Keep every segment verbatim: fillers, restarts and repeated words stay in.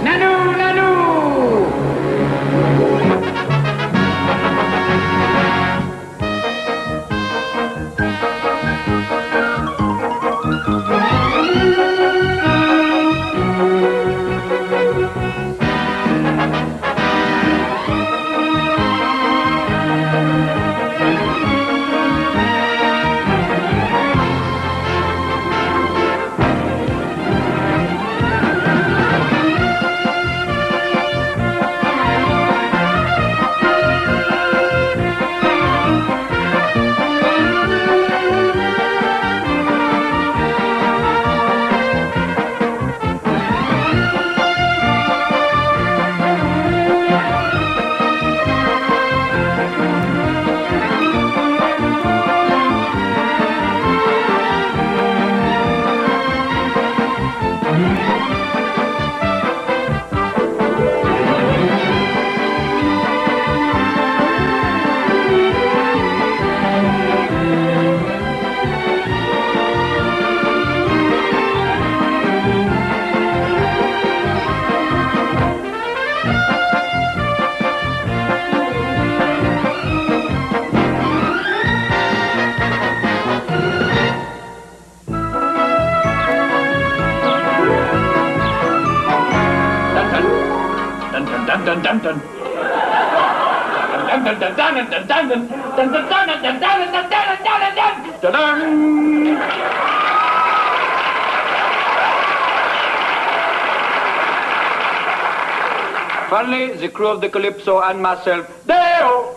Nanu, Nanu! Finally, the crew of the Calypso and myself, Deo!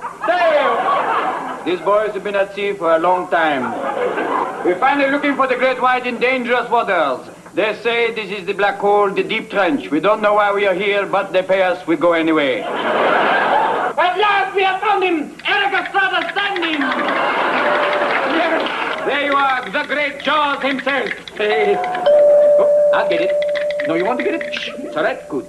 Deo! These boys have been at sea for a long time. We're finally looking for the great white in dangerous waters. They say this is the black hole, the deep trench. We don't know why we are here, but they pay us, we go anyway. At last we have found him! Eric Estrada standing! Yes, there you are, the great Jaws himself. Hey. Oh, I'll get it. No, you want to get it? Shh. It's all right? Good.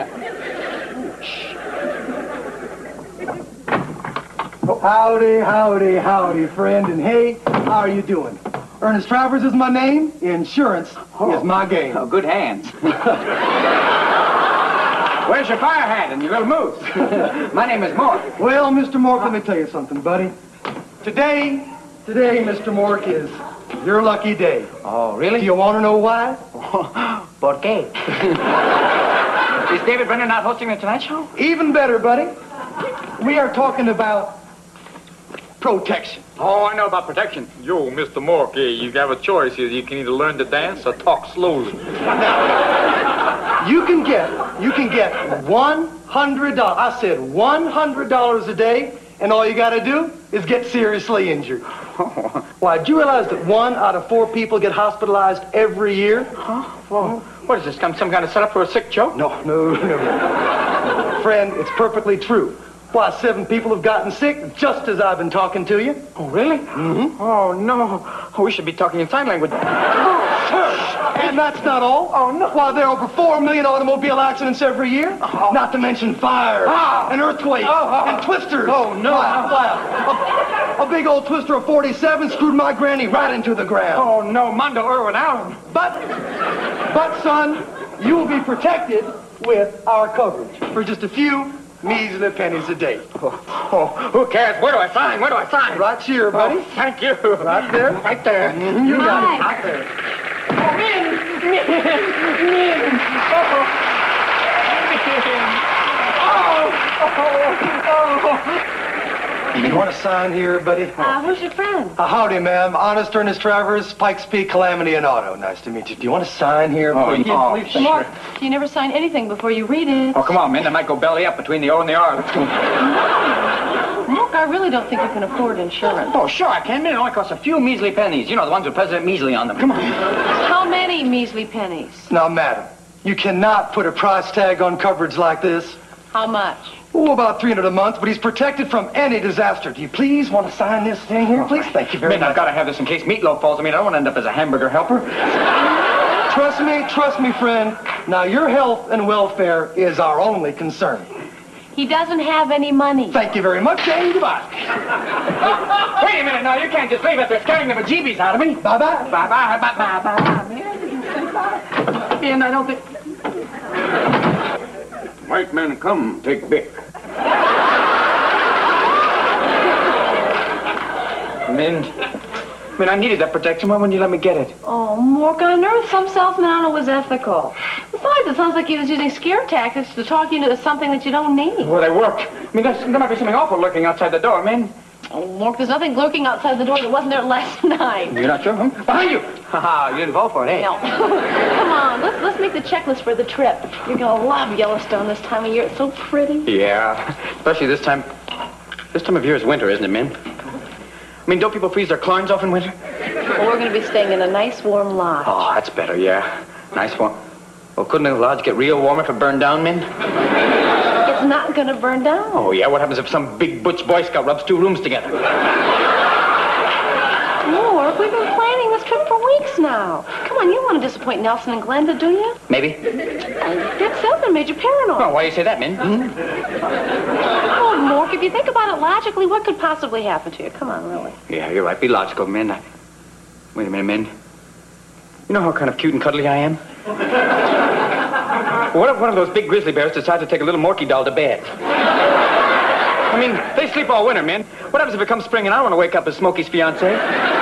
Howdy, howdy, howdy, friend, and hey, how are you doing? Ernest Travers is my name. Insurance oh. is my game. Oh, good hands. Where's your fire hat and your little moose? My name is Mork. Well, Mister Mork, let me tell you something, buddy. Today, today, Mister Mork, is your lucky day. Oh, really? Do you want to know why? ¿Por qué? Is David Brennan not hosting the Tonight Show? Even better, buddy. We are talking about protection. Oh, I know about protection. Yo, Mister Mork, you have a choice here. You can either learn to dance or talk slowly. Now, you can get, you can get one hundred dollars. I said one hundred dollars a day, and all you got to do is get seriously injured. Oh. Why, do you realize that one out of four people get hospitalized every year? Huh? Well, what is this, some, some kind of setup for a sick joke? No, no, no, no. Friend, it's perfectly true. Why, seven people have gotten sick just as I've been talking to you. Oh, really? Mm-hmm. Oh, no. Oh, we should be talking in sign language. Oh, sir. And that's not all. Oh, no. Why, there are over four million automobile accidents every year. Oh. Not to mention fire, oh. and earthquakes, oh, oh. and twisters. Oh, no. Why, why, a, a big old twister of forty-seven screwed my granny right into the ground. Oh, no. Mondo Irwin Allen. But, but, son, you will be protected with our coverage for just a few measly pennies a day. Oh, oh, who cares? Where do I sign? Where do I sign? Right here, buddy. Oh, thank you. Right there. Right there. Mm-hmm. You got it. Right there. Oh, Min! Min! Min! Oh! Oh! Oh! You want to sign here, buddy? Uh, who's your friend? Uh, howdy, ma'am. Honest Ernest Travers, Pikes Peak, Calamity and Auto. Nice to meet you. Do you want to sign here, Oh, please? oh, please? sure. Mark, you never sign anything before you read it. Oh, come on, man. That might go belly up between the O and the R. Let's go. Mark, I really don't think you can afford insurance. Oh, sure, I can. It only costs a few measly pennies. You know, the ones with President Measly on them. Come on. How many measly pennies? Now, madam, you cannot put a price tag on coverage like this. How much? Oh, about three hundred a month, but he's protected from any disaster. Do you please want to sign this thing here, please? Thank you very Man, much. I've got to have this in case Meatloaf falls. I mean, I don't want to end up as a hamburger helper. Trust me, trust me, friend. Now, your health and welfare is our only concern. He doesn't have any money. Thank you very much, and goodbye. Wait a minute now. You can't just leave it. They're scaring the bejeebies out of me. Bye-bye. Bye-bye. Bye-bye. Bye-bye. Man, I don't think... white man come, take Bic. Min, Min, I needed that protection. Why wouldn't you let me get it? Oh, Mork, I nerve some salesman aren't always ethical. Besides, it sounds like he was using scare tactics to talk you into something that you don't need. Well, they work. I mean, there's, there might be something awful lurking outside the door, Min. Oh, Mork, there's nothing lurking outside the door that wasn't there last night. You're not sure, huh? Behind you! Haha, you didn't fall for it, eh? No. Come on, let's, let's make the checklist for the trip. You're gonna love Yellowstone this time of year. It's so pretty. Yeah, especially this time. This time of year is winter, isn't it, Min? I mean, don't people freeze their climbs off in winter? Well, we're gonna be staying in a nice warm lodge. Oh, that's better, yeah. Nice one. Well, couldn't the lodge get real warm if it burned down, Min? It's not gonna burn down. Oh, yeah? What happens if some big butch Boy Scout rubs two rooms together? Mork, we've been planning this trip for weeks now. Come on, you don't want to disappoint Nelson and Glenda, do you? Maybe. Dick Selden made you paranoid. Oh, why do you say that, Min? Hmm? Oh, Mork, if you think about it logically, what could possibly happen to you? Come on, really. Yeah, you're right. Be logical, Min. I... Wait a minute, Min. You know how kind of cute and cuddly I am? What if one of those big grizzly bears decides to take a little Morky doll to bed? I mean, they sleep all winter, Min. What happens if it comes spring and I want to wake up as Smokey's fiancé?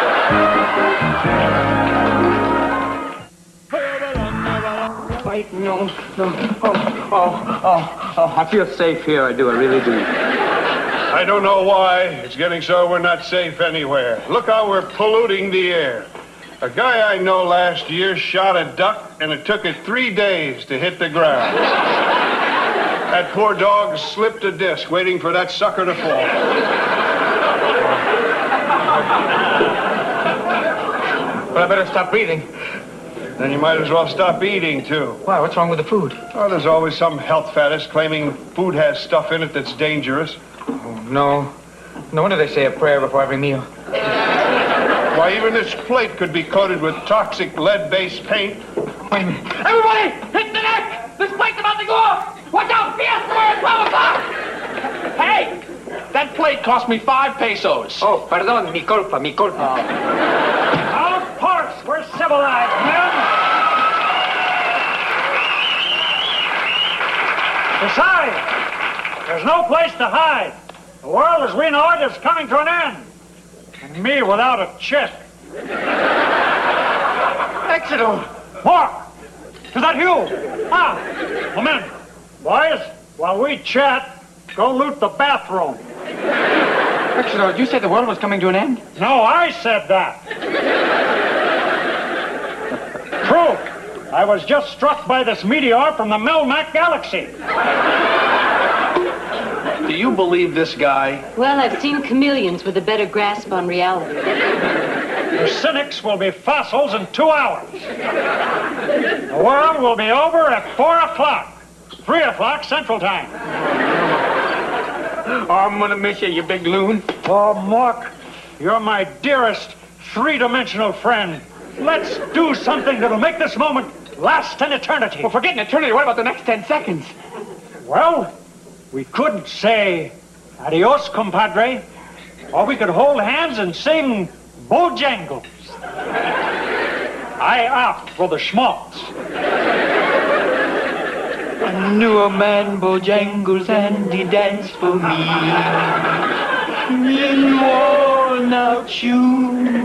Wait, no, no. Oh, oh, oh, oh. I feel safe here. I do. I really do. I don't know why. It's getting so we're not safe anywhere. Look how we're polluting the air. A guy I know last year shot a duck, and it took it three days to hit the ground. That poor dog slipped a disc waiting for that sucker to fall. Well, I better stop breathing. Then you might as well stop eating, too. Why? What's wrong with the food? Oh, there's always some health faddist claiming food has stuff in it that's dangerous. Oh, no. No wonder they say a prayer before every meal. Why, even this plate could be coated with toxic lead-based paint. Wait a minute. Everybody, hit the deck! This plate's about to go off! Watch out, Fiesta, we're at twelve o'clock! Hey! That plate cost me five pesos. Oh, pardon, mi culpa, mi culpa. Of course, we're civilized, men! Besides, there's no place to hide. The world as we know it is coming to an end. And me without a check. Exeter! Mark! Is that you? Ah! Come in. Boys, while we chat, go loot the bathroom. Exeter, you said the world was coming to an end? No, I said that. True. I was just struck by this meteor from the Melmac galaxy. Do you believe this guy? Well, I've seen chameleons with a better grasp on reality. The cynics will be fossils in two hours. The world will be over at four o'clock. Three o'clock Central Time. Oh, I'm gonna miss you, you big loon. Oh, Mork, you're my dearest three-dimensional friend. Let's do something that'll make this moment last an eternity. Well, forget an eternity. What about the next ten seconds? Well, we could say adios, compadre, or we could hold hands and sing Bojangles. I opt for the schmaltz. I knew a man, Bojangles, and he danced for me in worn-out shoes.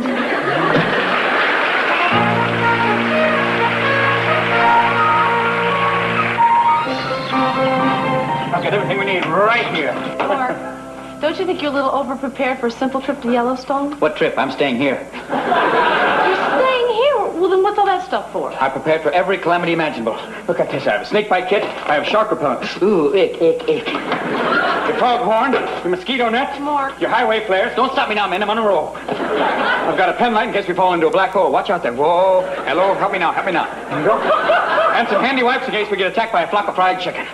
I've got everything we need right here. Mark, don't you think you're a little over-prepared for a simple trip to Yellowstone? What trip? I'm staying here. You're staying here? Well, then what's all that stuff for? I prepared for every calamity imaginable. Look at this. I have a snake bite kit. I have shark repellent. Ooh, ick, ick, ick. Your foghorn, your mosquito net, Mark. your highway flares. Don't stop me now, man. I'm on a roll. I've got a pen light in case we fall into a black hole. Watch out there. Whoa. Hello. Help me now. Help me now. There you go. And some handy wipes in case we get attacked by a flock of fried chicken.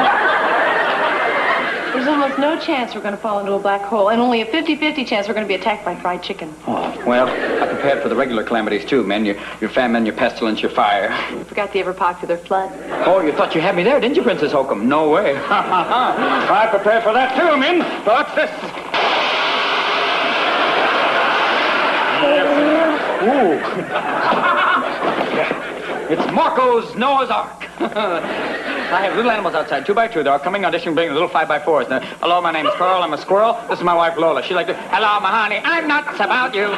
There's almost no chance we're going to fall into a black hole, and only a fifty-fifty chance we're going to be attacked by fried chicken. Oh, well, I prepared for the regular calamities, too, men. Your, your famine, your pestilence, your fire. You forgot the ever-popular flood. Oh, you thought you had me there, didn't you, Princess Hokum? No way. I prepared for that, too, men. What's this? Ooh. It's Marco's Noah's Ark. I have little animals outside, two by two. They're all coming audition, bringing little five by fours. Now, hello, my name is Pearl. I'm a squirrel. This is my wife, Lola. She like to, hello, my honey. I'm nuts about you.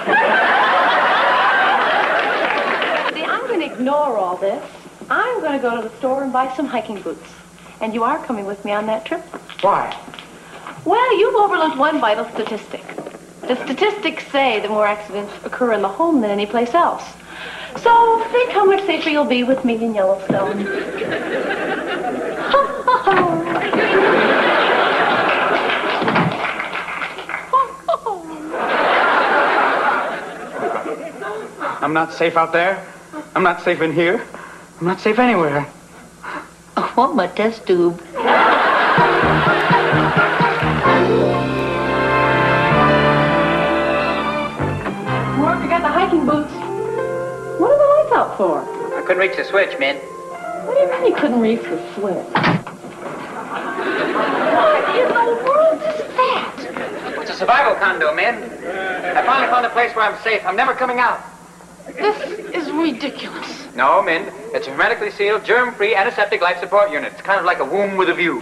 See, I'm going to ignore all this. I'm going to go to the store and buy some hiking boots. And you are coming with me on that trip? Why? Well, you've overlooked one vital statistic. The statistics say that more accidents occur in the home than any place else. So think how much safer you'll be with me in Yellowstone. I'm not safe out there. I'm not safe in here. I'm not safe anywhere. I want my test tube. Mark, you got the hiking boots. What are the lights out for? I couldn't reach the switch, man. What do you mean you couldn't reach the switch? What in the world is that? It's a survival condo, man. I finally found a place where I'm safe. I'm never coming out. This is ridiculous. No, Min. It's a hermetically sealed, germ-free, antiseptic life support unit. It's kind of like a womb with a view.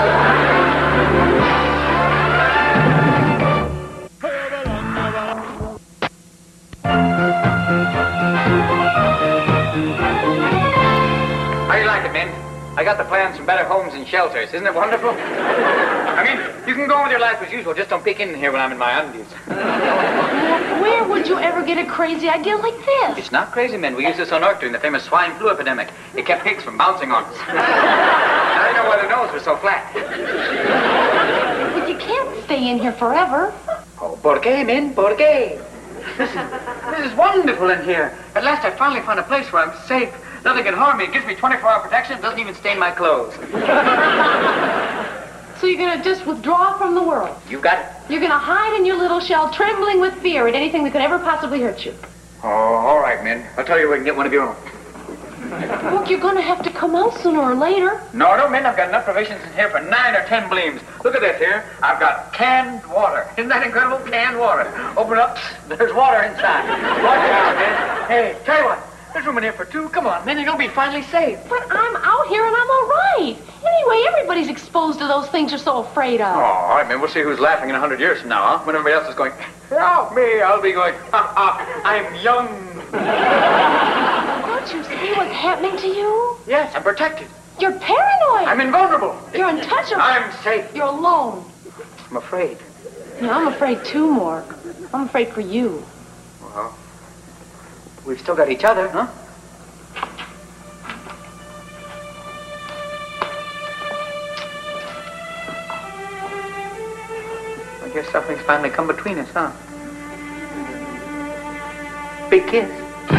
How do you like it, Min? I got the plans for better homes and shelters. Isn't it wonderful? I mean, you can go on with your life as usual. Just don't peek in here when I'm in my undies. Where would you ever get a crazy idea like this? It's not crazy, men. We used this on Earth during the famous swine flu epidemic. It kept pigs from bouncing on us. I know why their nose was so flat. But you can't stay in here forever. Oh, por qué, men? Por qué? Listen, this is wonderful in here. At last I finally found a place where I'm safe. Nothing can harm me. It gives me twenty-four hour protection. It doesn't even stain my clothes. So you're going to just withdraw from the world? You got it. You're going to hide in your little shell, trembling with fear at anything that could ever possibly hurt you? Oh, all right, men. I'll tell you where we can get one of your own. Look, you're going to have to come out sooner or later. No, no, men. I've got enough provisions in here for nine or ten bleams. Look at this here. I've got canned water. Isn't that incredible? Canned water. Open up. There's water inside. Watch out, men. Hey, tell you what. There's room in here for two. Come on, men. You're going to be finally safe. But I'm out here and I'm all right. Anyway, everybody's exposed to those things you're so afraid of. Oh, all right, man. We'll see who's laughing in a hundred years from now, huh? When everybody else is going, help me, I'll be going, ha, ha, I'm young. Don't you see what's happening to you? Yes, I'm protected. You're paranoid. I'm invulnerable. You're untouchable. I'm safe. You're alone. I'm afraid. No, I'm afraid too, Mork. I'm afraid for you. Well, we've still got each other, huh? I guess something's finally come between us, huh? Big kiss.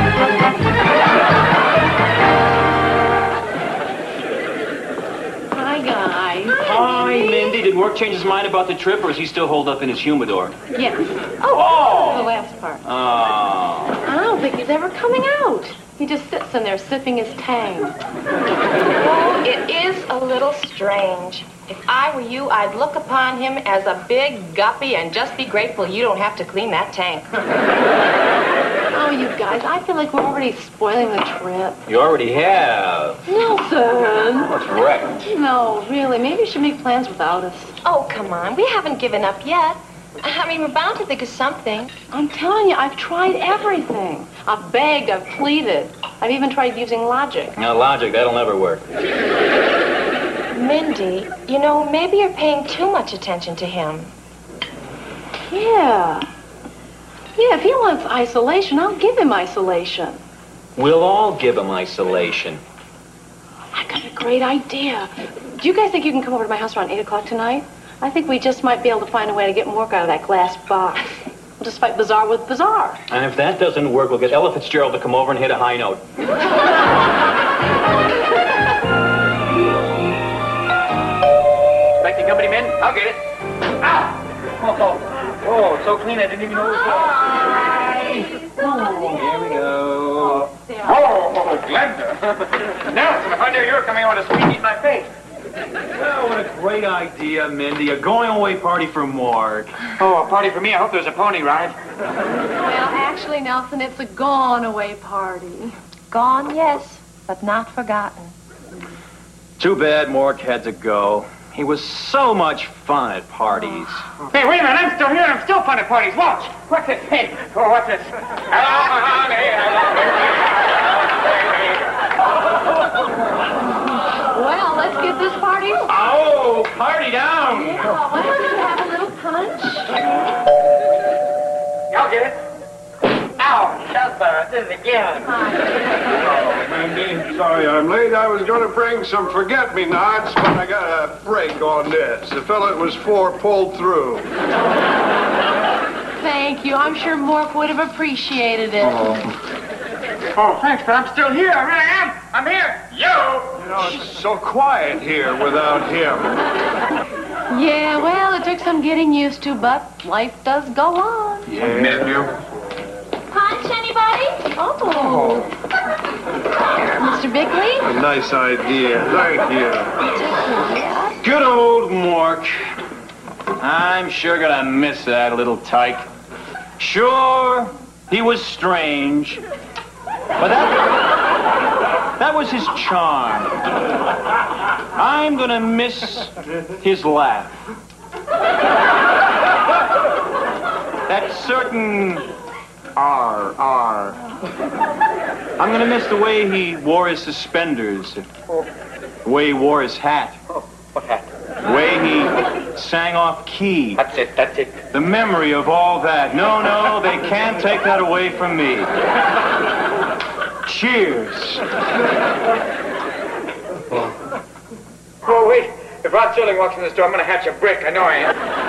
Hi, guys. Hi, Mindy. Did Mork change his mind about the trip, or is he still holed up in his humidor? Yes. Oh, the last part. Oh. I don't think he's ever coming out. He just sits in there sipping his tang. Oh, it is a little strange. If I were you, I'd look upon him as a big guppy and just be grateful you don't have to clean that tank. Oh, you guys, I feel like we're already spoiling the trip. You already have. Nelson. That's right. No, really, maybe you should make plans without us. Oh, come on. We haven't given up yet. I mean, we're bound to think of something. I'm telling you, I've tried everything. I've begged, I've pleaded. I've even tried using logic. Now, logic, that'll never work. Mindy, you know, maybe you're paying too much attention to him. Yeah. Yeah, if he wants isolation, I'll give him isolation. We'll all give him isolation. I got a great idea. Do you guys think you can come over to my house around eight o'clock tonight? I think we just might be able to find a way to get Mork out of that glass box. We'll just fight Bazaar with Bazaar. And if that doesn't work, we'll get Ella Fitzgerald to come over and hit a high note. Expecting company, men? I'll get it. Ah! Oh, oh, it's so clean I didn't even know it was there. Oh, here we go. Oh, Glenda. Nelson, if I knew you were coming, I would have squeakied my face. Oh, what a great idea, Mindy. A going-away party for Mork. Oh, a party for me. I hope there's a pony ride. Well, actually, Nelson, it's a gone-away party. Gone, yes, but not forgotten. Too bad Mork had to go. He was so much fun at parties. Hey, wait a minute. I'm still here. I'm still fun at parties. Watch. What's this? Hey, oh, what's this? Hello, honey. Well, let's get this party. Oh, party down. Yeah, why don't you have a little punch? Y'all get it? Ow, Shazbot, I did it again. Oh, Mindy, sorry I'm late. I was going to bring some forget-me-nots, but I got a break on this. The fellow it was for pulled through. Thank you. I'm sure Mork would have appreciated it. Oh. Oh, thanks, but I'm still here. I really am. I'm here. You. You know, it's so quiet here without him. Yeah, well, it took some getting used to, but life does go on. Yeah. I miss you. Punch, anybody? Oh. Mister Bickley? A nice idea. Thank you. Good old Mork. I'm sure gonna miss that little tyke. Sure, he was strange. But that, that was his charm. I'm gonna miss his laugh. That certain R, R. I'm gonna miss the way he wore his suspenders, the way he wore his hat. What hat? The way he sang off key. That's it, that's it. The memory of all that. No, no, they can't take that away from me. Cheers. Oh, wait. If Rod Serling walks in the store, I'm going to hatch a brick. I know I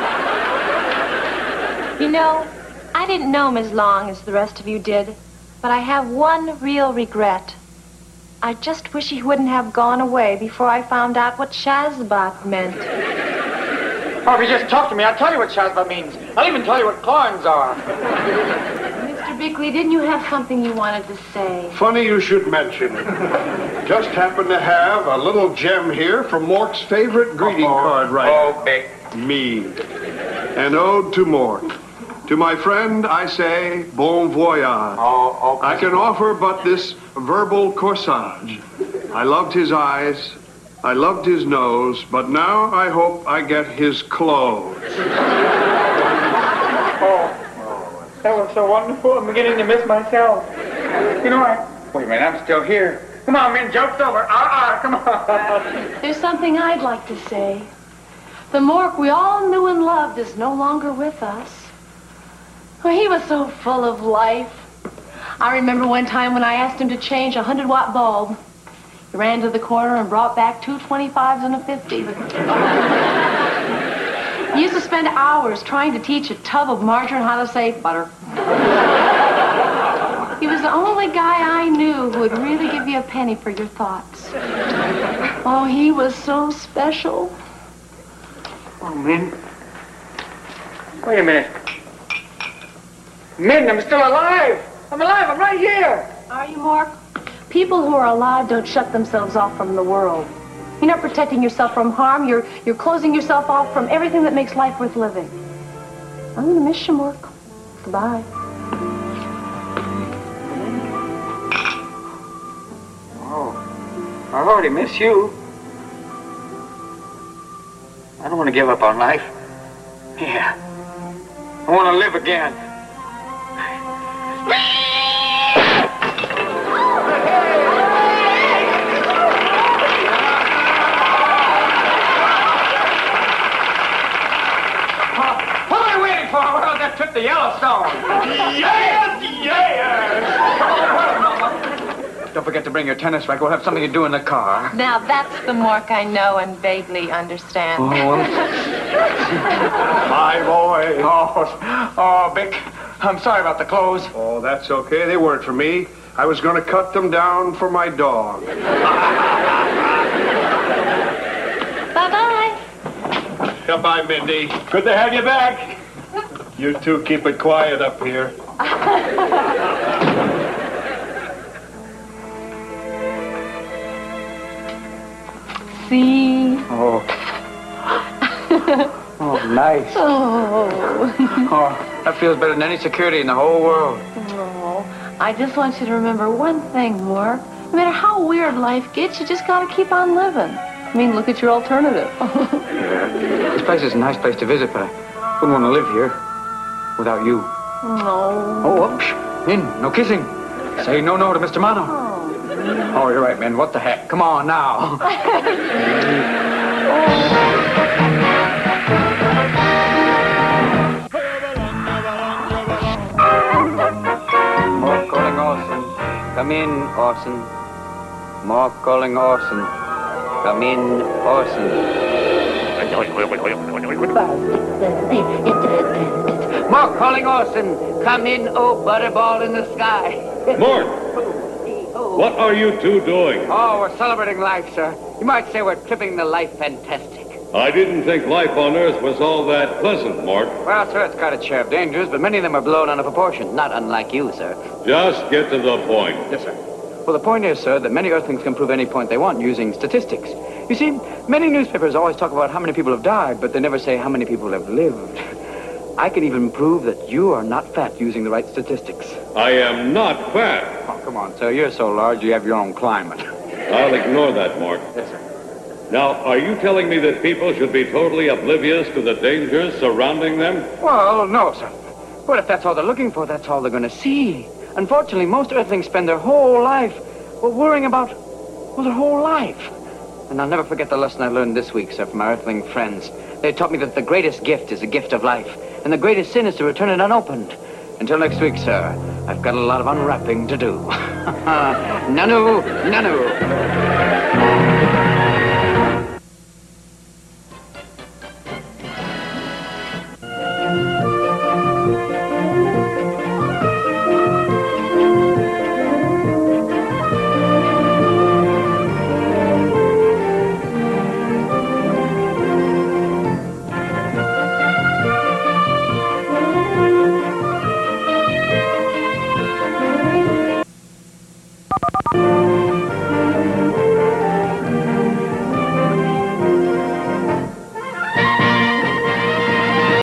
am. You know, I didn't know him as long as the rest of you did, but I have one real regret. I just wish he wouldn't have gone away before I found out what Shazbot meant. Oh, if you just talk to me, I'll tell you what Shazbot means. I'll even tell you what corns are. Mister Bickley, didn't you have something you wanted to say? Funny you should mention it. Just happen to have a little gem here from Mork's favorite greeting oh, card writer. Oh, Bick. Me. An ode to Mork. To my friend, I say, bon voyage. Oh, oh. I can offer but this verbal corsage. I loved his eyes, I loved his nose, but now I hope I get his clothes. Oh, that was so wonderful. I'm beginning to miss myself. You know, I... Wait a minute, I'm still here. Come on, man, joke's over. Ah, ah, come on. There's something I'd like to say. The Mork we all knew and loved is no longer with us. Well, he was so full of life. I remember one time when I asked him to change a hundred watt bulb. He ran to the corner and brought back two twenty-fives and a fifty. He used to spend hours trying to teach a tub of margarine how to say butter. He was the only guy I knew who would really give you a penny for your thoughts. Oh, he was so special. Oh, Min. Wait a minute. Min, I'm still alive. I'm alive. I'm right here. Are you, Mark? People who are alive don't shut themselves off from the world. You're not protecting yourself from harm. You're you're closing yourself off from everything that makes life worth living. I'm going to miss you, Mark. Goodbye. Oh, I already miss you. I don't want to give up on life. Yeah. I want to live again. That trip to Yellowstone. Yes, yes. Don't forget to bring your tennis racket. We'll have something to do in the car. Now, that's the Mork I know and vaguely understand. Oh. My boy. Oh, oh, Bick. I'm sorry about the clothes. Oh, that's okay. They weren't for me. I was going to cut them down for my dog. Bye-bye. Goodbye, Mindy. Good to have you back. You two keep it quiet up here. See? Oh. Oh, nice. Oh. Oh, that feels better than any security in the whole world. Oh. I just want you to remember one thing, Mork. No matter how weird life gets, you just gotta keep on living. I mean, look at your alternative. This place is a nice place to visit, but I wouldn't want to live here without you. No. Oh, up, in, no kissing. Say no, no to Mister Mano. Oh, oh you're right, man. What the heck? Come on now. More calling Orson. Come in, Orson. More calling Orson. Come in, Orson. More calling Orson. Come in, oh butterball in the sky. Mort! What are you two doing? Oh, we're celebrating life, sir. You might say we're tripping the life fantastic. I didn't think life on Earth was all that pleasant, Mort. Well, sir, it's got its share of dangers, but many of them are blown out of proportion. Not unlike you, sir. Just get to the point. Yes, sir. Well, the point is, sir, that many Earthlings can prove any point they want using statistics. You see, many newspapers always talk about how many people have died, but they never say how many people have lived. I can even prove that you are not fat using the right statistics. I am not fat. Oh, come on, sir. You're so large, you have your own climate. I'll ignore that, Mort. Yes, sir. Now, are you telling me that people should be totally oblivious to the dangers surrounding them? Well, no, sir. But if that's all they're looking for, that's all they're going to see. Unfortunately, most Earthlings spend their whole life well, worrying about, well, their whole life. And I'll never forget the lesson I learned this week, sir, from my Earthling friends. They taught me that the greatest gift is a gift of life, and the greatest sin is to return it unopened. Until next week, sir, I've got a lot of unwrapping to do. Nanu, nanu. you